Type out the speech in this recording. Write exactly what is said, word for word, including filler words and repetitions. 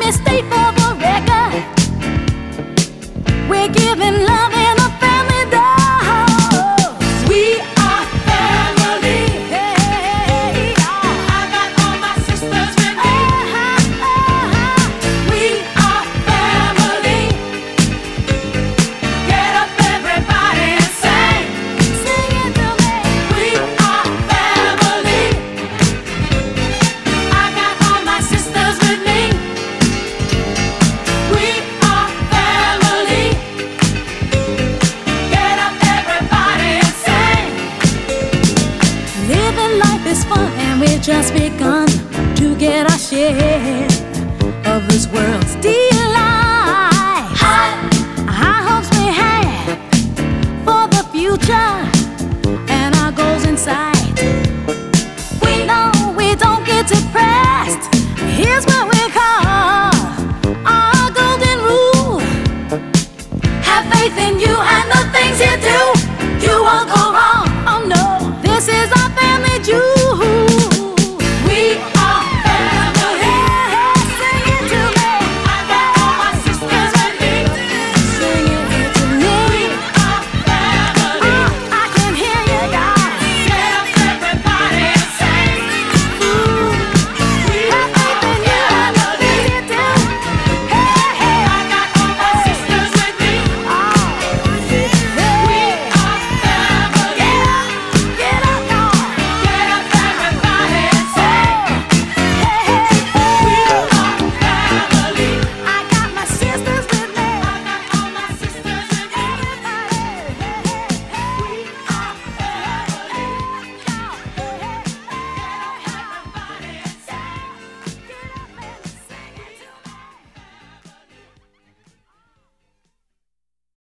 me state for the record, we're giving love in a family dose. We are family. Hey, I got all my sisters with me. Uh-huh, uh-huh. We are family. Get up, everybody, and sing. Sing it to me. We are family. I got all my sisters with me. We are family. Get up, everybody, and sing. Living life is fun, and we've just begun to get our share.